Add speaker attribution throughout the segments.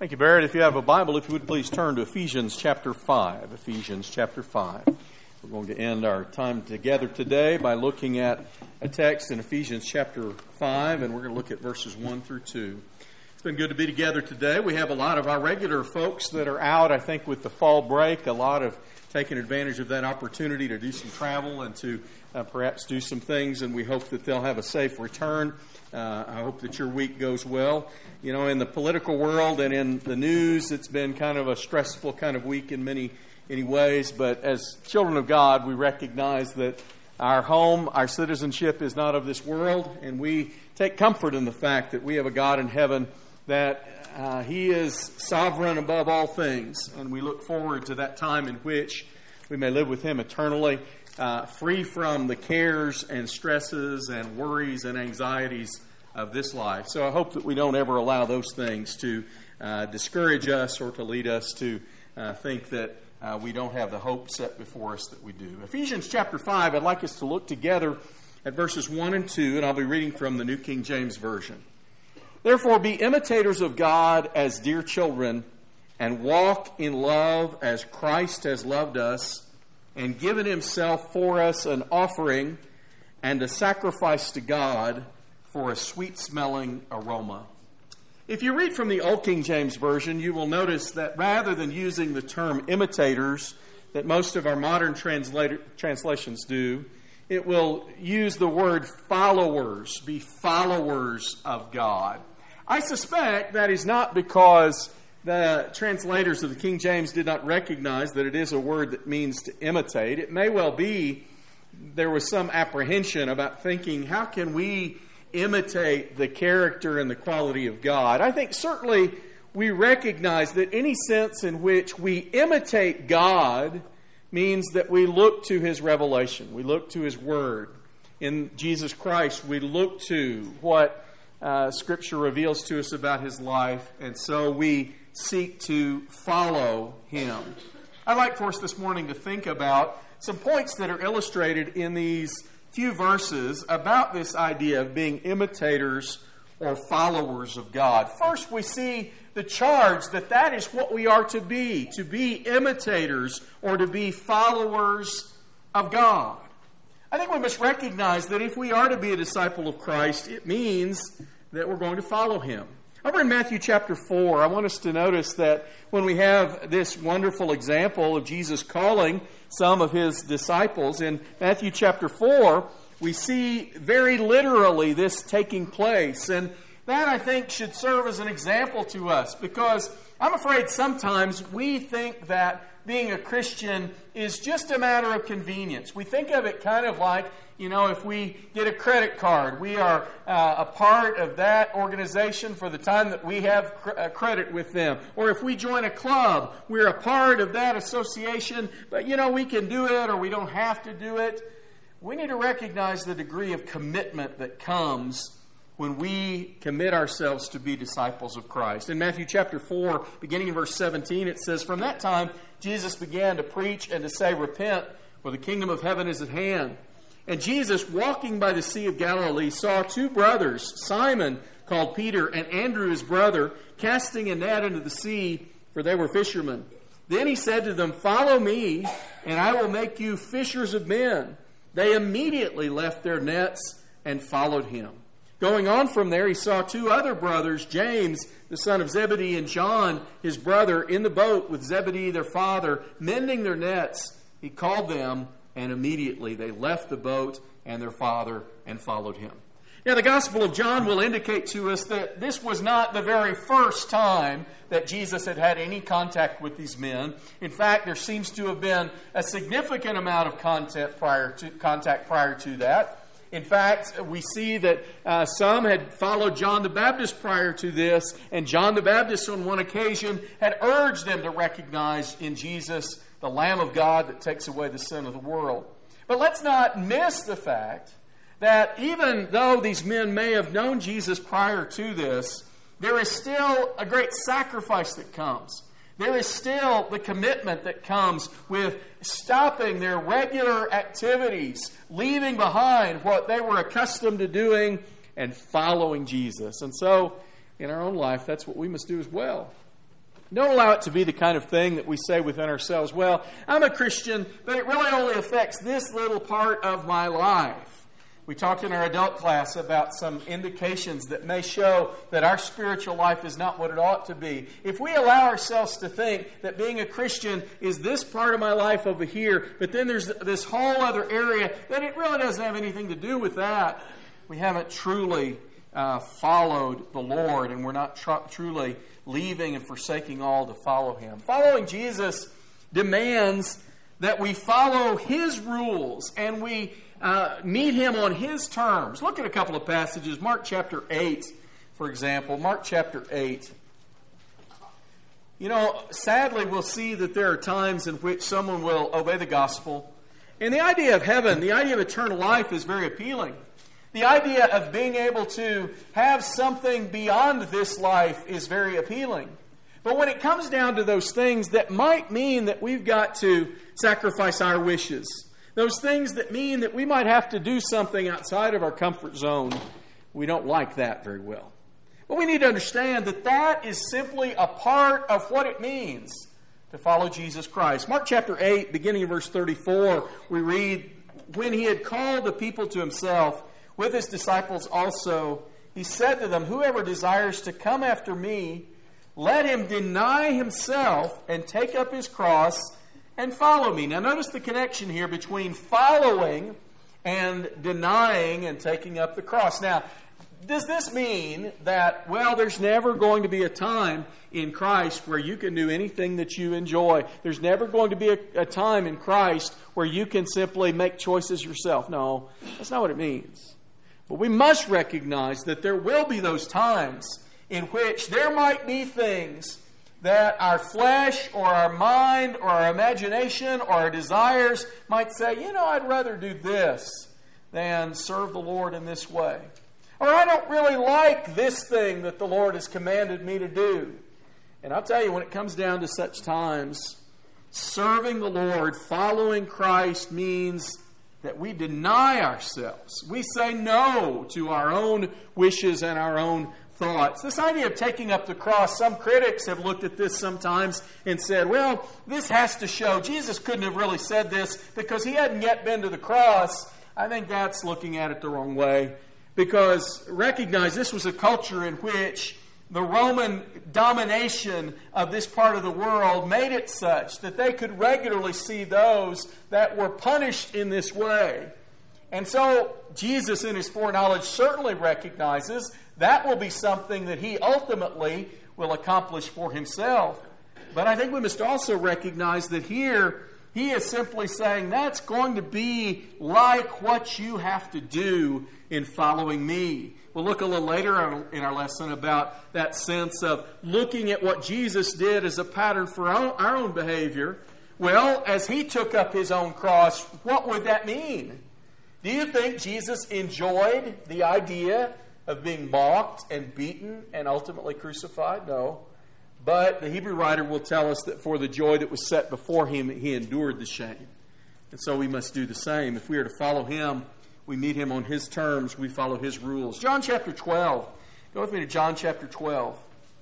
Speaker 1: Thank you, Barrett. If you have a Bible, if you would please turn to Ephesians chapter 5. Ephesians chapter 5. We're going to end our time together today by looking at a text in Ephesians chapter 5, and we're going to look at verses 1 through 2. It's been good to be together today. We have a lot of our regular folks that are out, I think, with the fall break. A lot of taking advantage of that opportunity to do some travel and to perhaps do some things, and we hope that they'll have a safe return. I hope that your week goes well. You know, in the political world and in the news, it's been kind of a stressful kind of week in many ways, but as children of God, we recognize that our home, our citizenship is not of this world, and we take comfort in the fact that we have a God in heaven that He is sovereign above all things, and we look forward to that time in which we may live with Him eternally, free from the cares and stresses and worries and anxieties of this life. So I hope that we don't ever allow those things to discourage us or to lead us to think that we don't have the hope set before us that we do. Ephesians chapter 5, I'd like us to look together at verses 1 and 2, and I'll be reading from the New King James Version. Therefore, be imitators of God as dear children, and walk in love as Christ has loved us, and given Himself for us an offering and a sacrifice to God for a sweet-smelling aroma. If you read from the Old King James Version, you will notice that rather than using the term imitators that most of our modern translations do, it will use the word followers, be followers of God. I suspect that is not because the translators of the King James did not recognize that it is a word that means to imitate. It may well be there was some apprehension about thinking, how can we imitate the character and the quality of God? I think certainly we recognize that any sense in which we imitate God means that we look to His revelation. We look to His Word. In Jesus Christ, we look to what Scripture reveals to us about His life, and so we seek to follow Him. I'd like for us this morning to think about some points that are illustrated in these few verses about this idea of being imitators or followers of God. First, we see the charge that is what we are to be imitators or to be followers of God. I think we must recognize that if we are to be a disciple of Christ, it means that we're going to follow Him. Over in Matthew chapter 4, I want us to notice that when we have this wonderful example of Jesus calling some of His disciples, in Matthew chapter 4, we see very literally this taking place. And that, I think, should serve as an example to us, because I'm afraid sometimes we think that being a Christian is just a matter of convenience. We think of it kind of like, you know, if we get a credit card, we are a part of that organization for the time that we have credit with them. Or if we join a club, we're a part of that association, but, you know, we can do it or we don't have to do it. We need to recognize the degree of commitment that comes when we commit ourselves to be disciples of Christ. In Matthew chapter 4, beginning in verse 17, it says, "From that time Jesus began to preach and to say, 'Repent, for the kingdom of heaven is at hand.' And Jesus, walking by the Sea of Galilee, saw two brothers, Simon, called Peter, and Andrew his brother, casting a net into the sea, for they were fishermen. Then He said to them, 'Follow me, and I will make you fishers of men.' They immediately left their nets and followed Him. Going on from there, He saw two other brothers, James, the son of Zebedee, and John, his brother, in the boat with Zebedee, their father, mending their nets. He called them, and immediately they left the boat and their father and followed Him." Now, the Gospel of John will indicate to us that this was not the very first time that Jesus had had any contact with these men. In fact, there seems to have been a significant amount of contact prior to that. In fact, we see that some had followed John the Baptist prior to this, and John the Baptist on one occasion had urged them to recognize in Jesus the Lamb of God that takes away the sin of the world. But let's not miss the fact that even though these men may have known Jesus prior to this, there is still a great sacrifice that comes. There is still the commitment that comes with stopping their regular activities, leaving behind what they were accustomed to doing, and following Jesus. And so, in our own life, that's what we must do as well. Don't allow it to be the kind of thing that we say within ourselves, well, I'm a Christian, but it really only affects this little part of my life. We talked in our adult class about some indications that may show that our spiritual life is not what it ought to be. If we allow ourselves to think that being a Christian is this part of my life over here, but then there's this whole other area, then it really doesn't have anything to do with that. We haven't truly followed the Lord, and we're not truly leaving and forsaking all to follow Him. Following Jesus demands that we follow His rules and we meet Him on His terms. Look at a couple of passages. Mark chapter 8, for example. Mark chapter 8. You know, sadly we'll see that there are times in which someone will obey the gospel. And the idea of heaven, the idea of eternal life is very appealing. The idea of being able to have something beyond this life is very appealing. But when it comes down to those things that might mean that we've got to sacrifice our wishes, those things that mean that we might have to do something outside of our comfort zone, we don't like that very well. But we need to understand that that is simply a part of what it means to follow Jesus Christ. Mark chapter 8, beginning in verse 34, we read, when He had called the people to Himself, with His disciples also, He said to them, whoever desires to come after me, let him deny himself and take up his cross and follow me. Now notice the connection here between following and denying and taking up the cross. Now, does this mean that, well, there's never going to be a time in Christ where you can do anything that you enjoy? There's never going to be a time in Christ where you can simply make choices yourself? No, that's not what it means. But we must recognize that there will be those times in which there might be things that our flesh or our mind or our imagination or our desires might say, you know, I'd rather do this than serve the Lord in this way. Or I don't really like this thing that the Lord has commanded me to do. And I'll tell you, when it comes down to such times, serving the Lord, following Christ means that we deny ourselves. We say no to our own wishes and our own thoughts. This idea of taking up the cross, some critics have looked at this sometimes and said, well, this has to show Jesus couldn't have really said this because He hadn't yet been to the cross. I think that's looking at it the wrong way, because recognize this was a culture in which the Roman domination of this part of the world made it such that they could regularly see those that were punished in this way. And so Jesus, in His foreknowledge, certainly recognizes that will be something that He ultimately will accomplish for Himself. But I think we must also recognize that here He is simply saying that's going to be like what you have to do in following me. We'll look a little later in our lesson about that sense of looking at what Jesus did as a pattern for our own behavior. Well, as He took up His own cross, what would that mean? Do you think Jesus enjoyed the idea of being mocked and beaten and ultimately crucified? No. But the Hebrew writer will tell us that for the joy that was set before Him, He endured the shame. And so we must do the same. If we are to follow Him, we meet Him on His terms. We follow His rules. John chapter 12. Go with me to John chapter 12.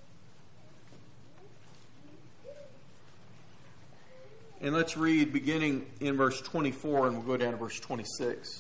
Speaker 1: And let's read beginning in verse 24, and we'll go down to verse 26.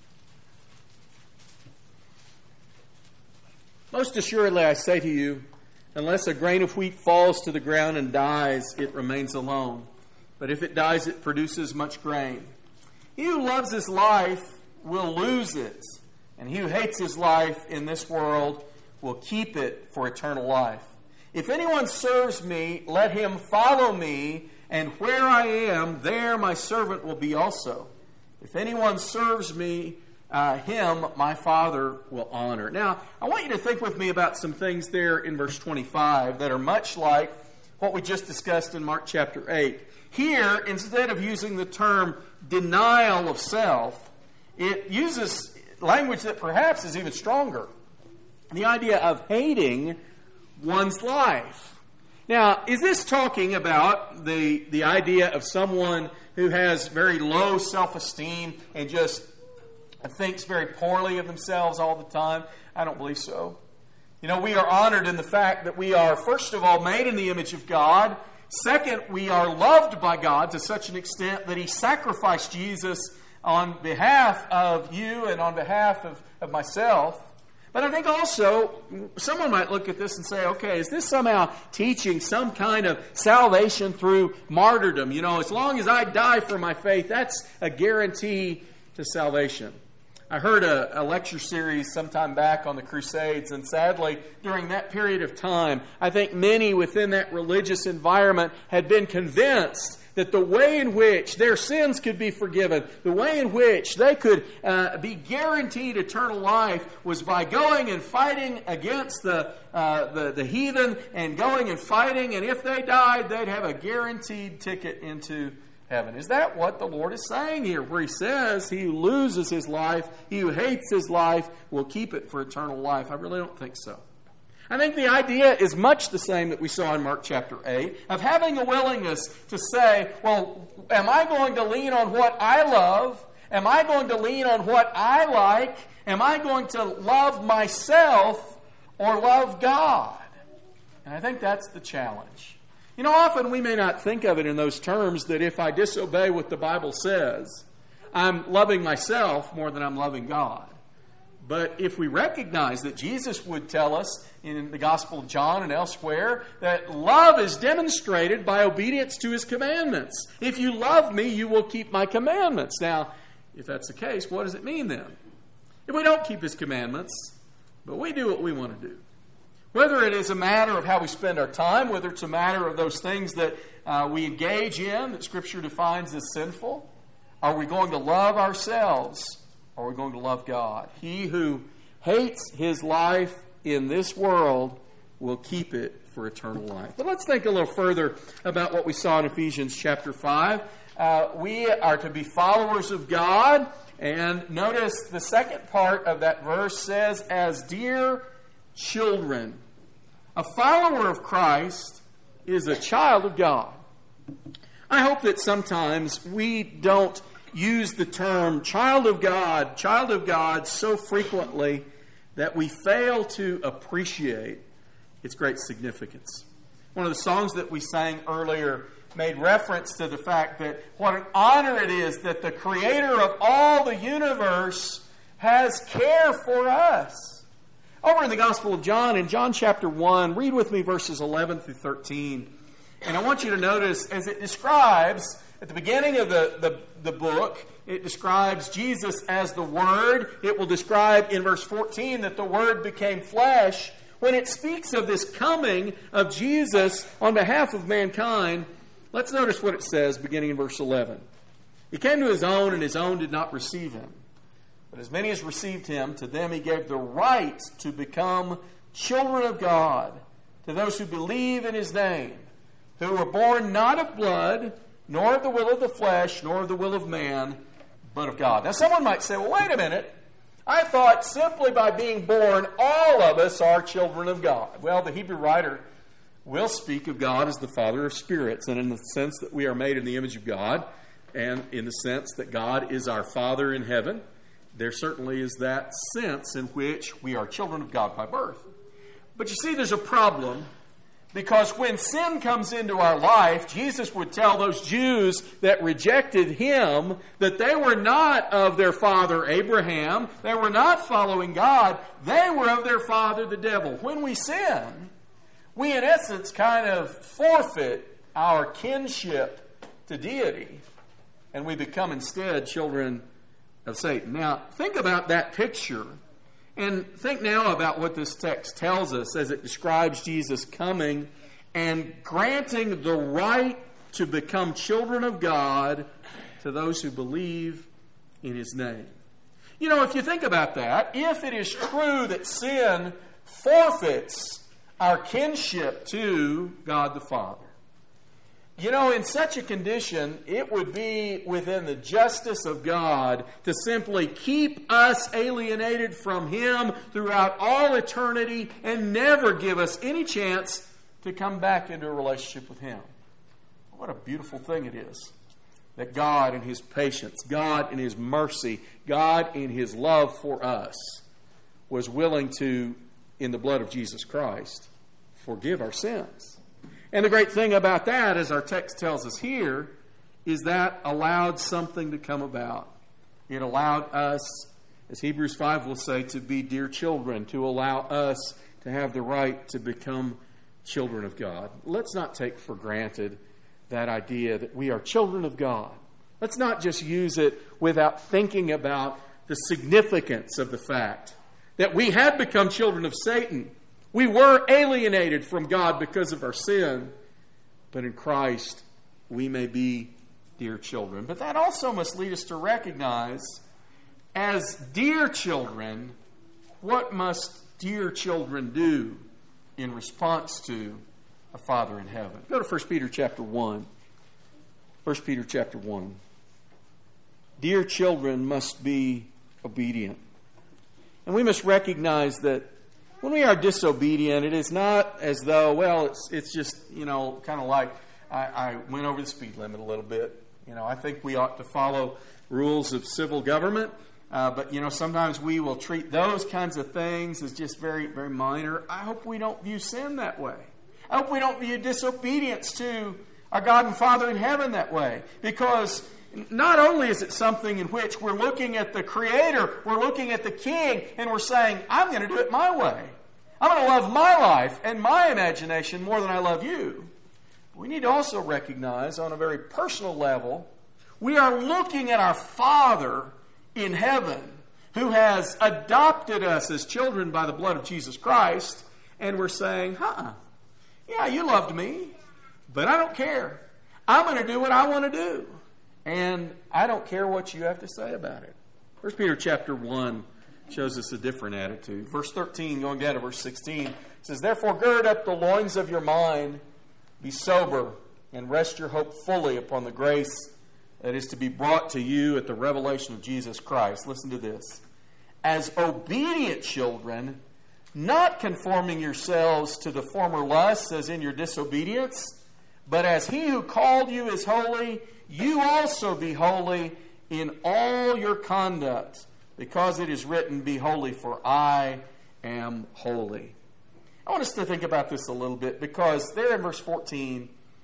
Speaker 1: Most assuredly I say to you, unless a grain of wheat falls to the ground and dies, it remains alone. But if it dies, it produces much grain. He who loves his life will lose it, and he who hates his life in this world will keep it for eternal life. If anyone serves me, let him follow me, and where I am, there my servant will be also. If anyone serves me, him my Father will honor. Now, I want you to think with me about some things there in verse 25 that are much like what we just discussed in Mark chapter 8. Here, instead of using the term denial of self, it uses language that perhaps is even stronger. The idea of hating one's life. Now, is this talking about the idea of someone who has very low self-esteem and just thinks very poorly of themselves all the time? I don't believe so. We are honored in the fact that we are, first of all, made in the image of God. Second, we are loved by God to such an extent that He sacrificed Jesus on behalf of you and on behalf of myself. But I think also, someone might look at this and say, okay, is this somehow teaching some kind of salvation through martyrdom? As long as I die for my faith, that's a guarantee to salvation. I heard a lecture series sometime back on the Crusades, and sadly, during that period of time, I think many within that religious environment had been convinced that the way in which their sins could be forgiven, the way in which they could be guaranteed eternal life was by going and fighting against the heathen and going and fighting, and if they died, they'd have a guaranteed ticket into heaven. Is that what the Lord is saying here, where He says he who loses his life, he who hates his life, will keep it for eternal life? I really don't think so. I think the idea is much the same that we saw in Mark chapter 8, of having a willingness to say, well, am I going to lean on what I love? Am I going to lean on what I like? Am I going to love myself or love God? And I think that's the challenge. Often we may not think of it in those terms, that if I disobey what the Bible says, I'm loving myself more than I'm loving God. But if we recognize that Jesus would tell us in the Gospel of John and elsewhere that love is demonstrated by obedience to His commandments. If you love me, you will keep my commandments. Now, if that's the case, what does it mean then? If we don't keep His commandments, but we do what we want to do. Whether it is a matter of how we spend our time, whether it's a matter of those things that we engage in that Scripture defines as sinful, are we going to love ourselves or are we going to love God? He who hates his life in this world will keep it for eternal life. But let's think a little further about what we saw in Ephesians chapter 5. We are to be followers of God, and notice the second part of that verse says, as dear children. A follower of Christ is a child of God. I hope that sometimes we don't use the term child of God so frequently that we fail to appreciate its great significance. One of the songs that we sang earlier made reference to the fact that what an honor it is that the Creator of all the universe has care for us. Over in the Gospel of John, in John chapter 1, read with me verses 11 through 13. And I want you to notice, as it describes, at the beginning of the book, it describes Jesus as the Word. It will describe in verse 14 that the Word became flesh. When it speaks of this coming of Jesus on behalf of mankind, let's notice what it says beginning in verse 11. He came to His own, and His own did not receive Him. But as many as received Him, to them He gave the right to become children of God, to those who believe in His name, who were born not of blood, nor of the will of the flesh, nor of the will of man, but of God. Now someone might say, well, wait a minute. I thought simply by being born, all of us are children of God. Well, the Hebrew writer will speak of God as the Father of spirits, and in the sense that we are made in the image of God, and in the sense that God is our Father in heaven, there certainly is that sense in which we are children of God by birth. But you see, there's a problem, because when sin comes into our life, Jesus would tell those Jews that rejected Him that they were not of their father Abraham, they were not following God, they were of their father the devil. When we sin, we in essence kind of forfeit our kinship to deity, and we become instead children of Satan. Now, think about that picture, and think now about what this text tells us as it describes Jesus coming and granting the right to become children of God to those who believe in His name. If you think about that, if it is true that sin forfeits our kinship to God the Father, in such a condition, it would be within the justice of God to simply keep us alienated from Him throughout all eternity and never give us any chance to come back into a relationship with Him. What a beautiful thing it is that God in His patience, God in His mercy, God in His love for us was willing to in the blood of Jesus Christ forgive our sins. And the great thing about that, as our text tells us here, is that allowed something to come about. It allowed us, as Hebrews 5 will say, to be dear children, to allow us to have the right to become children of God. Let's not take for granted that idea that we are children of God. Let's not just use it without thinking about the significance of the fact that we had become children of Satan. We were alienated from God because of our sin, but in Christ we may be dear children. But that also must lead us to recognize, as dear children, what must dear children do in response to a Father in heaven? Go to 1 Peter chapter 1. 1 Peter chapter 1. Dear children must be obedient. And we must recognize that when we are disobedient, it is not as though, well, it's just, kind of like I went over the speed limit a little bit. I think we ought to follow rules of civil government. But sometimes we will treat those kinds of things as just very, very minor. I hope we don't view sin that way. I hope we don't view disobedience to our God and Father in heaven that way. Because not only is it something in which we're looking at the Creator, we're looking at the King, and we're saying, I'm going to do it my way. I'm going to love my life and my imagination more than I love you. We need to also recognize on a very personal level, we are looking at our Father in heaven, who has adopted us as children by the blood of Jesus Christ, and we're saying, yeah, you loved me, but I don't care. I'm going to do what I want to do, and I don't care what you have to say about it. 1 Peter chapter 1 shows us a different attitude. Verse 13, going down to verse 16, says, Therefore gird up the loins of your mind, be sober, and rest your hope fully upon the grace that is to be brought to you at the revelation of Jesus Christ. Listen to this. As obedient children, not conforming yourselves to the former lusts as in your disobedience, but as He who called you is holy, you also be holy in all your conduct, because it is written, Be holy, for I am holy. I want us to think about this a little bit, because there in verse 14,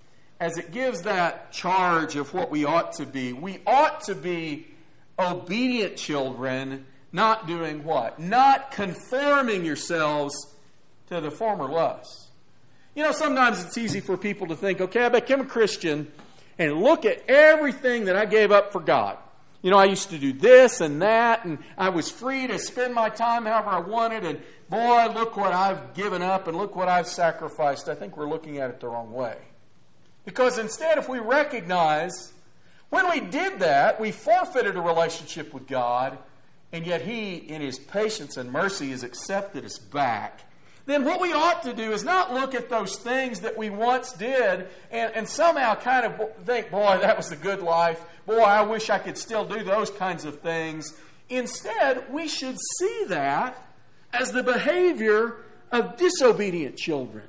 Speaker 1: as it gives that charge of what we ought to be, we ought to be obedient children, not doing what? Not conforming yourselves to the former lusts. Sometimes it's easy for people to think, okay, I became a Christian, and look at everything that I gave up for God. I used to do this and that, and I was free to spend my time however I wanted, and boy, look what I've given up, and look what I've sacrificed. I think we're looking at it the wrong way. Because instead, if we recognize, when we did that, we forfeited a relationship with God, and yet He, in His patience and mercy, has accepted us back, then what we ought to do is not look at those things that we once did and somehow kind of think, boy, that was a good life. Boy, I wish I could still do those kinds of things. Instead, we should see that as the behavior of disobedient children.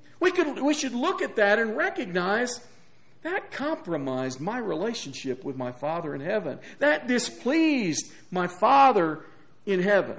Speaker 1: We should look at that and recognize that compromised my relationship with my Father in heaven. That displeased my Father in heaven.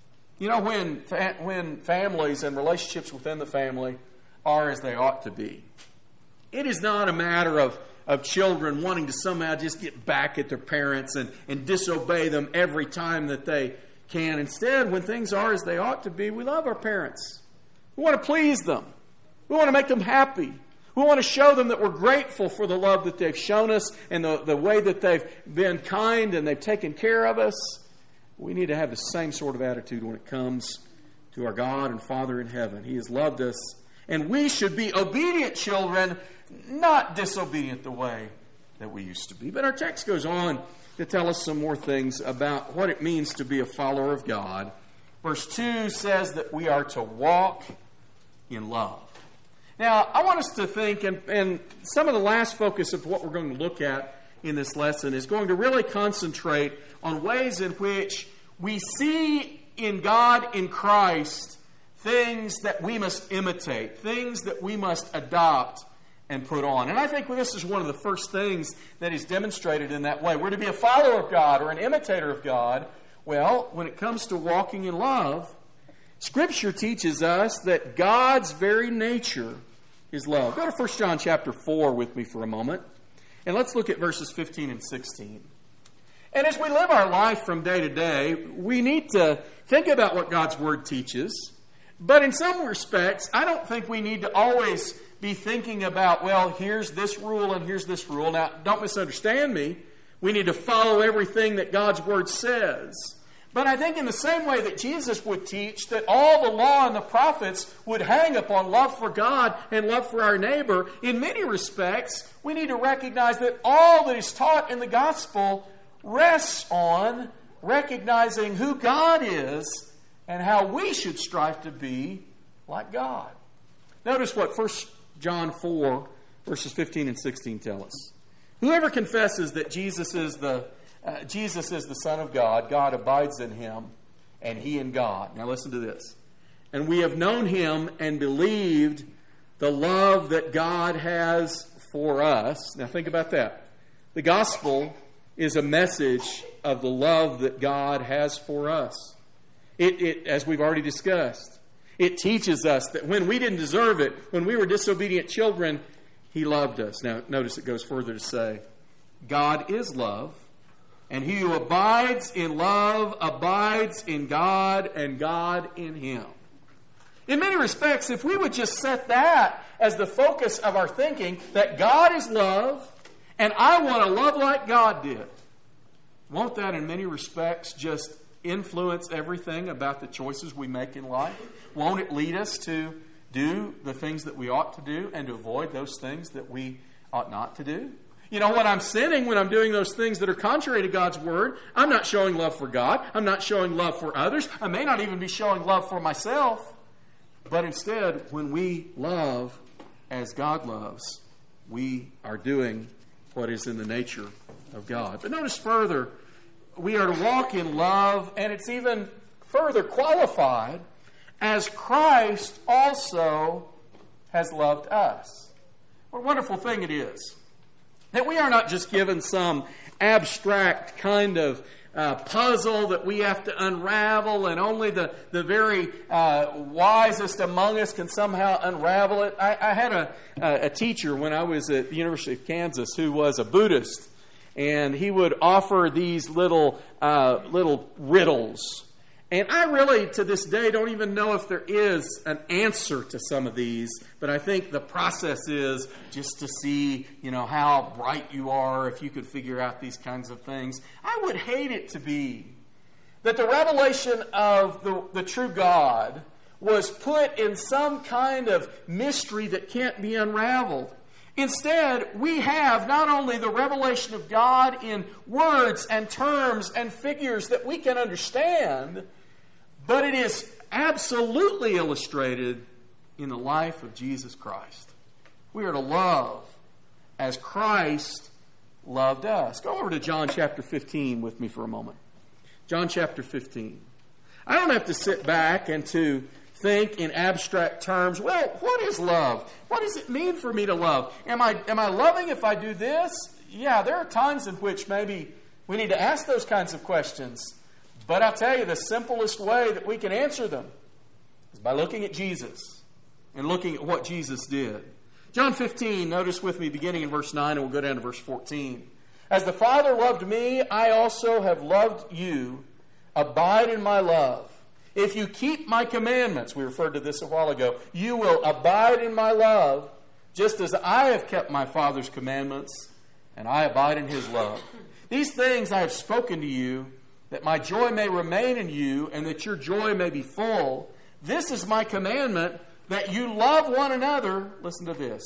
Speaker 1: When families and relationships within the family are as they ought to be, it is not a matter of children wanting to somehow just get back at their parents and disobey them every time that they can. Instead, when things are as they ought to be, we love our parents. We want to please them. We want to make them happy. We want to show them that we're grateful for the love that they've shown us and the way that they've been kind and they've taken care of us. We need to have the same sort of attitude when it comes to our God and Father in heaven. He has loved us, and we should be obedient children, not disobedient the way that we used to be. But our text goes on to tell us some more things about what it means to be a follower of God. Verse 2 says that we are to walk in love. Now, I want us to think, and some of the last focus of what we're going to look at in this lesson is going to really concentrate on ways in which we see in God, in Christ, things that we must imitate, things that we must adopt and put on. And I think this is one of the first things that is demonstrated in that way. We're to be a follower of God or an imitator of God. Well, when it comes to walking in love, Scripture teaches us that God's very nature is love. Go to 1 John chapter 4 with me for a moment, and let's look at verses 15 and 16. And as we live our life from day to day, we need to think about what God's Word teaches. But in some respects, I don't think we need to always be thinking about, well, here's this rule and here's this rule. Now, don't misunderstand me. We need to follow everything that God's Word says. But I think in the same way that Jesus would teach that all the law and the prophets would hang upon love for God and love for our neighbor, in many respects, we need to recognize that all that is taught in the gospel rests on recognizing who God is and how we should strive to be like God. Notice what 1 John 4, verses 15 and 16 tell us. Whoever confesses that Jesus is the Son of God, God abides in him, and he in God. Now listen to this. And we have known him and believed the love that God has for us. Now think about that. The gospel is a message of the love that God has for us. It, as we've already discussed, it teaches us that when we didn't deserve it, when we were disobedient children, he loved us. Now notice it goes further to say, God is love. And he who abides in love abides in God, and God in him. In many respects, if we would just set that as the focus of our thinking, that God is love, and I want to love like God did, won't that in many respects just influence everything about the choices we make in life? Won't it lead us to do the things that we ought to do and to avoid those things that we ought not to do? You know, when I'm sinning, when I'm doing those things that are contrary to God's Word, I'm not showing love for God. I'm not showing love for others. I may not even be showing love for myself. But instead, when we love as God loves, we are doing what is in the nature of God. But notice further, we are to walk in love, and it's even further qualified as Christ also has loved us. What a wonderful thing it is that we are not just given some abstract kind of puzzle that we have to unravel, and only the very wisest among us can somehow unravel it. I had a teacher when I was at the University of Kansas who was a Buddhist, and he would offer these little riddles. And I really, to this day, don't even know if there is an answer to some of these, but I think the process is just to see, how bright you are, if you could figure out these kinds of things. I would hate it to be that the revelation of the true God was put in some kind of mystery that can't be unraveled. Instead, we have not only the revelation of God in words and terms and figures that we can understand, but it is absolutely illustrated in the life of Jesus Christ. We are to love as Christ loved us. Go over to John chapter 15 with me for a moment. John chapter 15. I don't have to sit back and to think in abstract terms, well, what is love? What does it mean for me to love? Am I loving if I do this? Yeah, there are times in which maybe we need to ask those kinds of questions. But I'll tell you, the simplest way that we can answer them is by looking at Jesus and looking at what Jesus did. John 15, notice with me beginning in verse 9, and we'll go down to verse 14. As the Father loved me, I also have loved you. Abide in my love. If you keep my commandments, we referred to this a while ago, you will abide in my love, just as I have kept my Father's commandments, and I abide in his love. These things I have spoken to you, that my joy may remain in you, and that your joy may be full. This is my commandment, that you love one another, listen to this,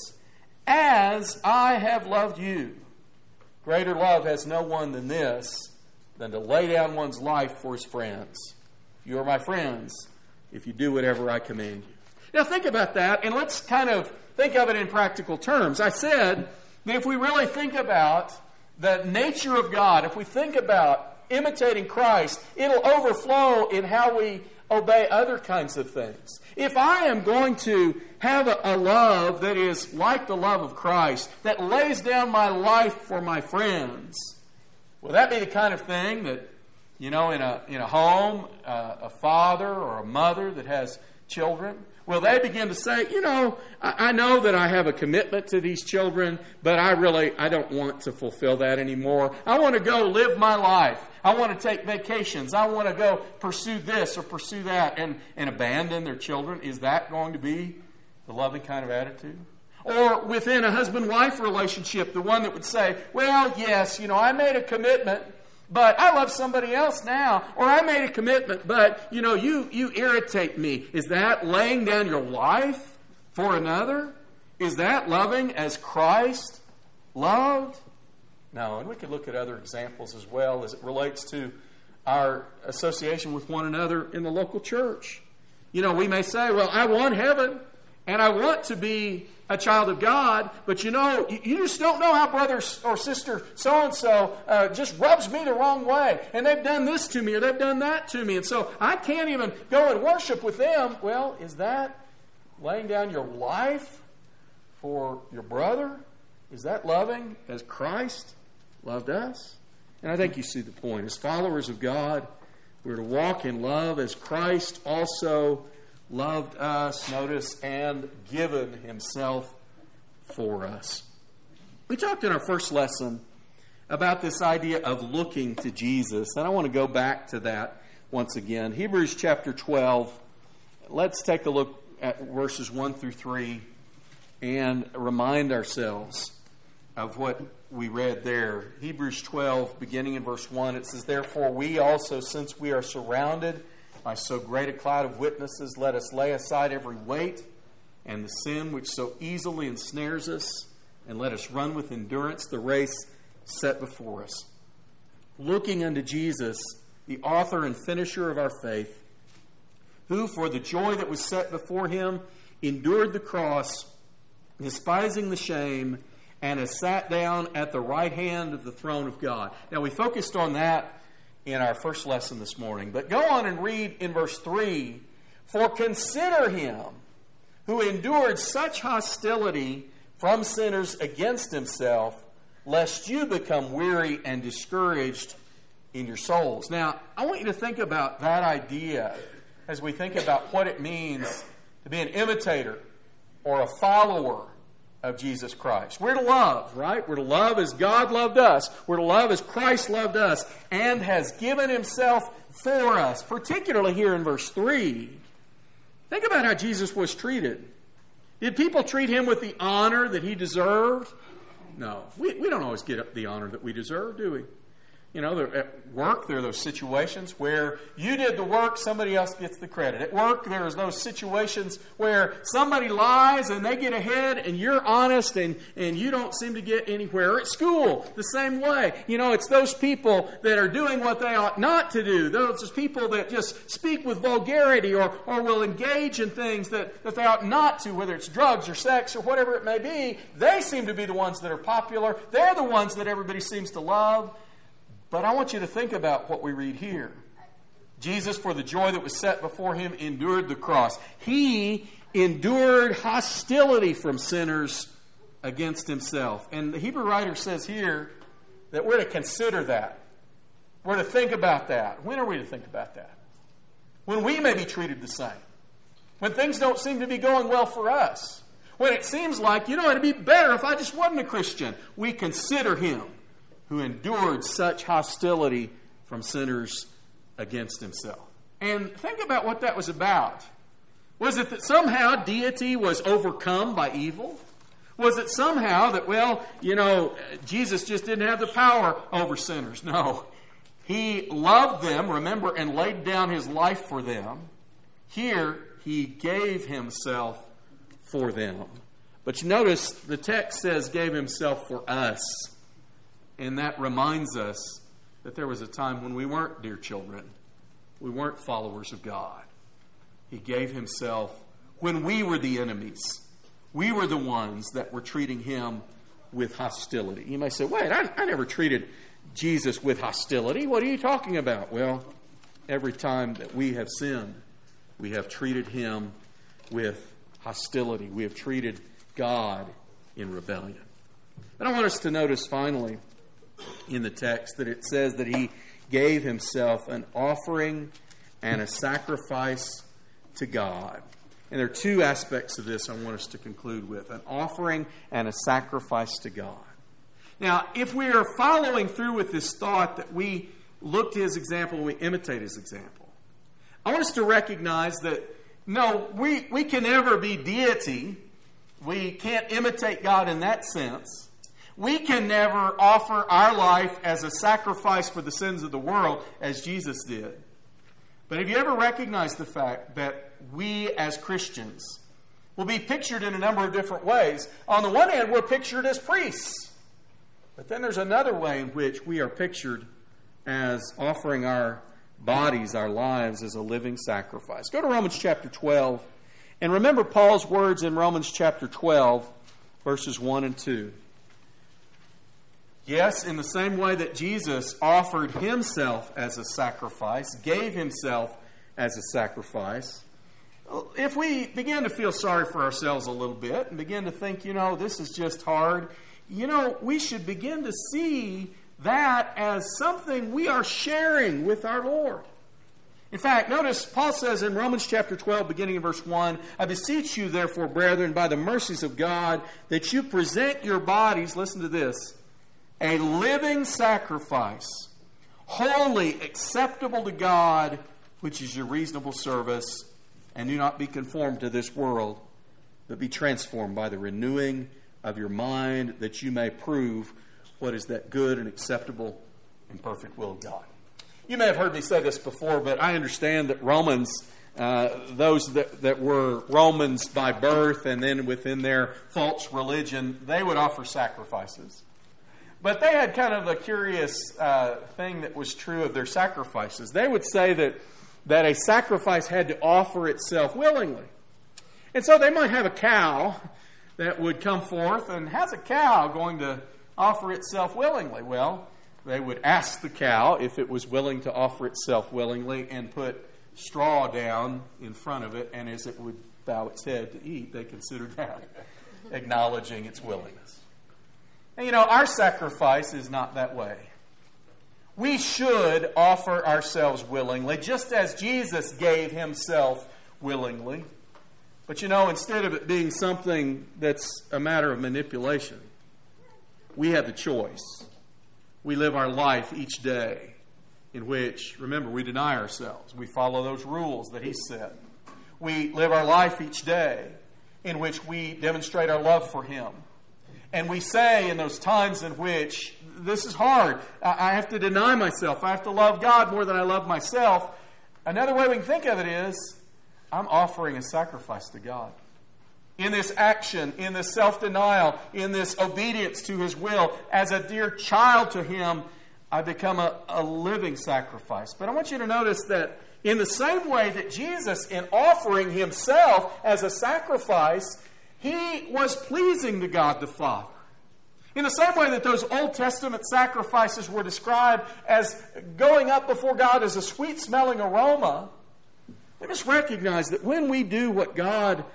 Speaker 1: as I have loved you. Greater love has no one than this, than to lay down one's life for his friends. You are my friends if you do whatever I command you. Now think about that, and let's kind of think of it in practical terms. I said that if we really think about the nature of God, if we think about imitating Christ, it'll overflow in how we obey other kinds of things. If I am going to have a love that is like the love of Christ, that lays down my life for my friends, will that be the kind of thing that You know, in a home, a father or a mother that has children, will they begin to say, you know, I know that I have a commitment to these children, but I don't want to fulfill that anymore. I want to go live my life. I want to take vacations. I want to go pursue this or pursue that and abandon their children. Is that going to be the loving kind of attitude? Or within a husband-wife relationship, the one that would say, well, yes, you know, I made a commitment, but I love somebody else now. Or I made a commitment, but, you know, you irritate me. Is that laying down your life for another? Is that loving as Christ loved? No, and we could look at other examples as well as it relates to our association with one another in the local church. You know, we may say, well, I want heaven, and I want to be a child of God, but you know, you just don't know how brother or sister so-and-so just rubs me the wrong way, and they've done this to me or they've done that to me, and so I can't even go and worship with them. Well, is that laying down your life for your brother? Is that loving as Christ loved us? And I think you see the point. As followers of God, we're to walk in love as Christ also loved us, notice, and given himself for us. We talked in our first lesson about this idea of looking to Jesus, and I want to go back to that once again. Hebrews chapter 12, let's take a look at verses 1 through 3 and remind ourselves of what we read there. Hebrews 12, beginning in verse 1, it says, "Therefore we also, since we are surrounded by so great a cloud of witnesses, let us lay aside every weight and the sin which so easily ensnares us, and let us run with endurance the race set before us, looking unto Jesus, the author and finisher of our faith, who for the joy that was set before him endured the cross, despising the shame, and has sat down at the right hand of the throne of God." Now, we focused on that in our first lesson this morning. But go on and read in verse 3, "For consider him who endured such hostility from sinners against himself, lest you become weary and discouraged in your souls." Now, I want you to think about that idea as we think about what it means to be an imitator or a follower of Jesus Christ. We're to love, right? We're to love as God loved us. We're to love as Christ loved us and has given himself for us, particularly here in verse 3. Think about how Jesus was treated. Did people treat him with the honor that he deserved? No. We don't always get the honor that we deserve, do we? You know, at work, there are those situations where you did the work, somebody else gets the credit. At work, there's those situations where somebody lies and they get ahead and you're honest and you don't seem to get anywhere. At school, the same way. You know, it's those people that are doing what they ought not to do. Those people that just speak with vulgarity or will engage in things that they ought not to, whether it's drugs or sex or whatever it may be. They seem to be the ones that are popular. They're the ones that everybody seems to love. But I want you to think about what we read here. Jesus, for the joy that was set before him, endured the cross. He endured hostility from sinners against himself. And the Hebrew writer says here that we're to consider that. We're to think about that. When are we to think about that? When we may be treated the same. When things don't seem to be going well for us. When it seems like, you know, it'd be better if I just wasn't a Christian. We consider him who endured such hostility from sinners against himself. And think about what that was about. Was it that somehow deity was overcome by evil? Was it somehow that, well, you know, Jesus just didn't have the power over sinners? No. He loved them, remember, and laid down his life for them. Here, he gave himself for them. But you notice the text says gave himself for us. And that reminds us that there was a time when we weren't dear children. We weren't followers of God. He gave himself when we were the enemies. We were the ones that were treating him with hostility. You may say, wait, I never treated Jesus with hostility. What are you talking about? Well, every time that we have sinned, we have treated him with hostility. We have treated God in rebellion. And I want us to notice finally in the text that it says that he gave himself an offering and a sacrifice to God. And there are two aspects of this I want us to conclude with: an offering and a sacrifice to God. Now, if we are following through with this thought that we look to his example and we imitate his example, I want us to recognize that, no, we can never be deity. We can't imitate God in that sense. We can never offer our life as a sacrifice for the sins of the world as Jesus did. But have you ever recognized the fact that we as Christians will be pictured in a number of different ways? On the one hand, we're pictured as priests. But then there's another way in which we are pictured as offering our bodies, our lives, as a living sacrifice. Go to Romans chapter 12. And remember Paul's words in Romans chapter 12, verses 1 and 2. Yes, in the same way that Jesus offered himself as a sacrifice, gave himself as a sacrifice, if we begin to feel sorry for ourselves a little bit and begin to think, this is just hard, we should begin to see that as something we are sharing with our Lord. In fact, notice Paul says in Romans chapter 12, beginning in verse 1, I beseech you, therefore, brethren, by the mercies of God, that you present your bodies, listen to this, a living sacrifice, wholly acceptable to God, which is your reasonable service, and do not be conformed to this world, but be transformed by the renewing of your mind, that you may prove what is that good and acceptable and perfect will of God. You may have heard me say this before, but I understand that Romans, those that were Romans by birth and then within their false religion, they would offer sacrifices. But they had kind of a curious thing that was true of their sacrifices. They would say that a sacrifice had to offer itself willingly. And so they might have a cow that would come forth, and how's a cow going to offer itself willingly? Well, they would ask the cow if it was willing to offer itself willingly and put straw down in front of it, and as it would bow its head to eat, they considered that acknowledging its willingness. And our sacrifice is not that way. We should offer ourselves willingly, just as Jesus gave himself willingly. But instead of it being something that's a matter of manipulation, we have the choice. We live our life each day in which, remember, we deny ourselves. We follow those rules that he set. We live our life each day in which we demonstrate our love for him. And we say in those times in which this is hard, I have to deny myself. I have to love God more than I love myself. Another way we can think of it is, I'm offering a sacrifice to God. In this action, in this self-denial, in this obedience to his will, as a dear child to him, I become a living sacrifice. But I want you to notice that in the same way that Jesus, in offering himself as a sacrifice, he was pleasing to God the Father. In the same way that those Old Testament sacrifices were described as going up before God as a sweet-smelling aroma, let us recognize that when we do what God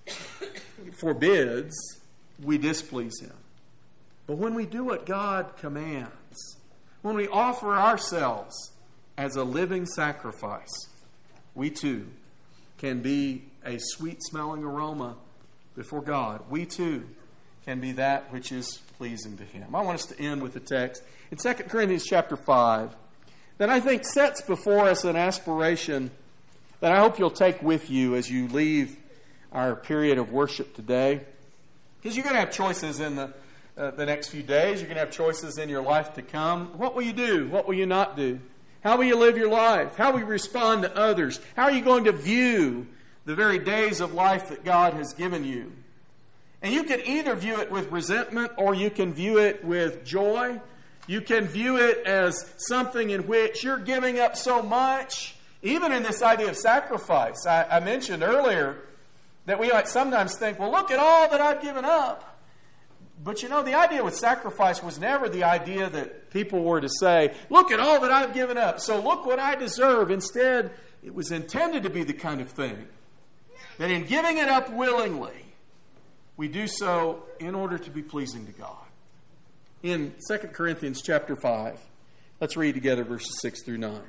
Speaker 1: forbids, we displease him. But when we do what God commands, when we offer ourselves as a living sacrifice, we too can be a sweet-smelling aroma before God. We too can be that which is pleasing to him. I want us to end with a text in 2 Corinthians chapter 5 that I think sets before us an aspiration that I hope you'll take with you as you leave our period of worship today. Because you're going to have choices in the next few days. You're going to have choices in your life to come. What will you do? What will you not do? How will you live your life? How will you respond to others? How are you going to view the very days of life that God has given you? And you can either view it with resentment or you can view it with joy. You can view it as something in which you're giving up so much. Even in this idea of sacrifice, I mentioned earlier that we might sometimes think, well, look at all that I've given up. But the idea with sacrifice was never the idea that people were to say, look at all that I've given up, so look what I deserve. Instead, it was intended to be the kind of thing that in giving it up willingly, we do so in order to be pleasing to God. In 2 Corinthians chapter 5, Let's read together verses 6 through 9.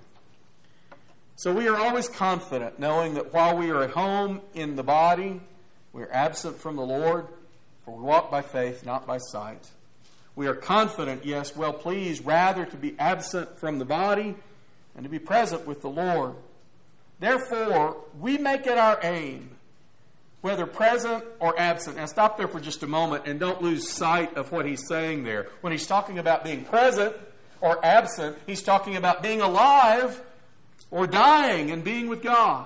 Speaker 1: So we are always confident, knowing that while we are at home in the body, we are absent from the Lord, for we walk by faith, not by sight. We are confident, yes, well pleased, rather to be absent from the body and to be present with the Lord. Therefore, we make it our aim, whether present or absent. Now stop there for just a moment and don't lose sight of what he's saying there. When he's talking about being present or absent, he's talking about being alive or dying and being with God.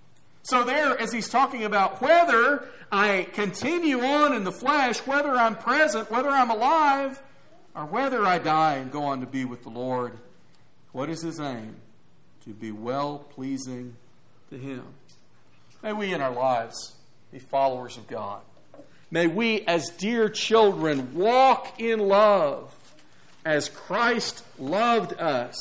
Speaker 1: So there, as he's talking about whether I continue on in the flesh, whether I'm present, whether I'm alive, or whether I die and go on to be with the Lord, what is his aim? To be well-pleasing to him. May we in our lives be followers of God. May we, as dear children, walk in love as Christ loved us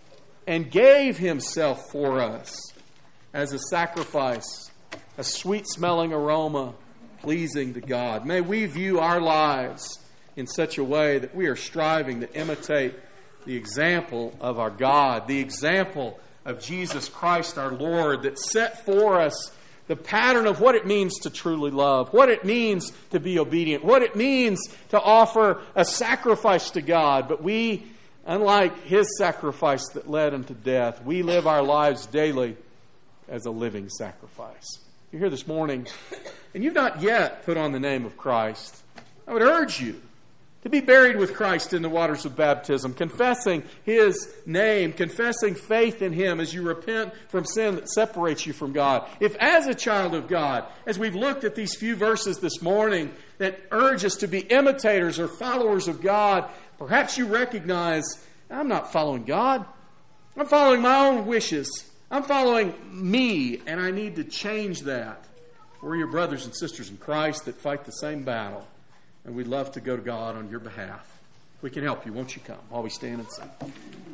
Speaker 1: and gave himself for us as a sacrifice, a sweet-smelling aroma pleasing to God. May we view our lives in such a way that we are striving to imitate the example of our God, the example of Jesus Christ our Lord, that set for us the pattern of what it means to truly love, what it means to be obedient, what it means to offer a sacrifice to God. But we, unlike his sacrifice that led him to death, we live our lives daily as a living sacrifice. You're here this morning and you've not yet put on the name of Christ. I would urge you to be buried with Christ in the waters of baptism, confessing his name, confessing faith in him as you repent from sin that separates you from God. If as a child of God, as we've looked at these few verses this morning that urge us to be imitators or followers of God, perhaps you recognize, I'm not following God. I'm following my own wishes. I'm following me, and I need to change that. We're your brothers and sisters in Christ that fight the same battle. And we'd love to go to God on your behalf. We can help you. Won't you come while we stand and sing?